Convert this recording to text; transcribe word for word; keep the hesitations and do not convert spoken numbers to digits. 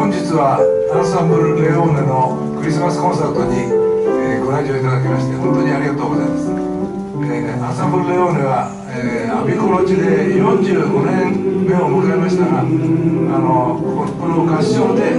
本日はアンサンブル・レオーネのクリスマスコンサートに、えー、ご来場いただきまして本当にありがとうございます。えー、アンサンブル・レオーネは、えー、アビコの地でよんじゅうごねんめを迎えましたが、あのこの合唱で